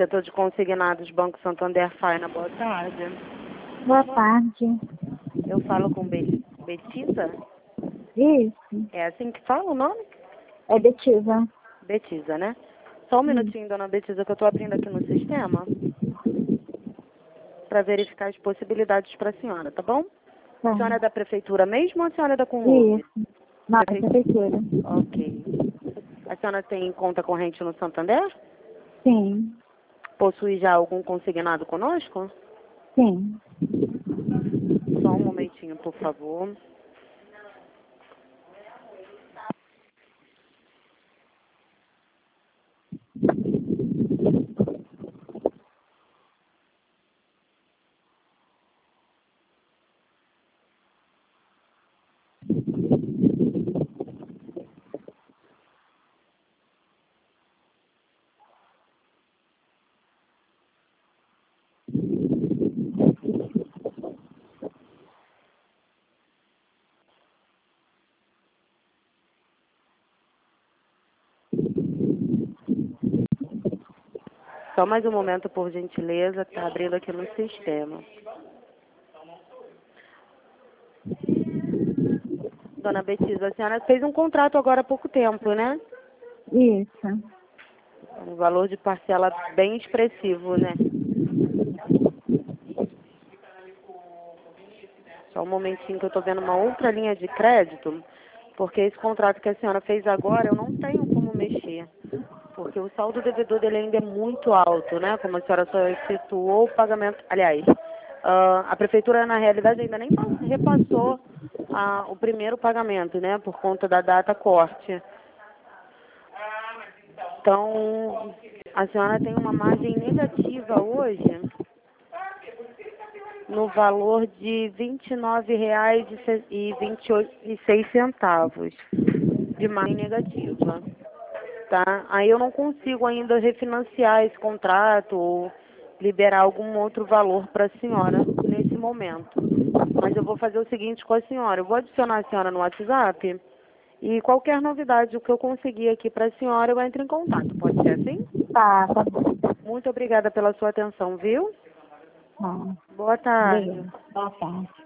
Setor de consignados, Banco Santander, Faina, boa tarde. Boa tarde. Eu falo com Betisa? Isso. É assim que fala o nome? É Betisa. Betisa, né? Só um minutinho, dona Betisa, que eu estou abrindo aqui no sistema para verificar as possibilidades para a senhora, tá bom? Tá. A senhora é da prefeitura mesmo ou a senhora é da Conlume? Isso. Na prefeitura. Ok. A senhora tem conta corrente no Santander? Sim. Possui já algum consignado conosco? Sim. Só um momentinho, por favor. Só mais um momento, por gentileza, que está abrindo aqui no sistema. Dona Betisa, a senhora fez um contrato agora há pouco tempo, né? Isso. Um valor de parcela bem expressivo, né? Só um momentinho que eu estou vendo uma outra linha de crédito, porque esse contrato que a senhora fez agora, eu não tenho como mexer. Porque o saldo devedor dele ainda é muito alto, né? Como a senhora só efetuou o pagamento. Aliás, a prefeitura, na realidade, ainda nem repassou o primeiro pagamento, né? Por conta da data corte. Então, a senhora tem uma margem negativa hoje no valor de R$ 29,26 de margem negativa. Tá? Aí eu não consigo ainda refinanciar esse contrato ou liberar algum outro valor para a senhora nesse momento. Mas eu vou fazer o seguinte com a senhora. Eu vou adicionar a senhora no WhatsApp e qualquer novidade, o que eu conseguir aqui para a senhora, eu entro em contato. Pode ser assim? Tá bom. Muito obrigada pela sua atenção, viu? Tá. Boa tarde. Beleza. Boa tarde.